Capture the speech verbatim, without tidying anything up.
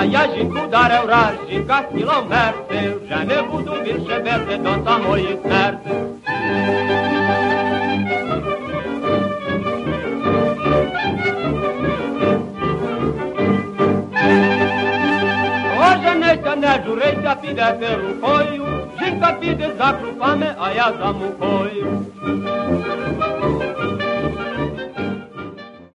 a ja žinku darel raz, žinka s kilom merce, že ne budu više veze do samojih srce. Oženejte, ne žurejte, pidete rukою, žinka pide za krupame, a ja za mukoju.